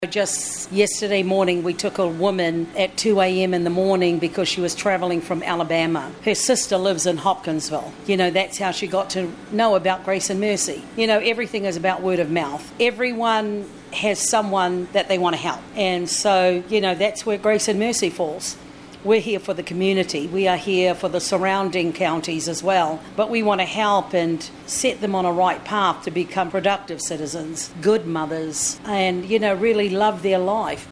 Just yesterday morning, we took a woman at 2 a.m. in the morning because she was travelling from Alabama. Her sister lives in Hopkinsville. That's how she got to know about Grace and Mercy. Everything is about word of mouth. Everyone has someone that they want to help. And so, that's where Grace and Mercy falls. We're here for the community. We are here for the surrounding counties as well. But we want to help and set them on a right path to become productive citizens, good mothers, and, really love their life.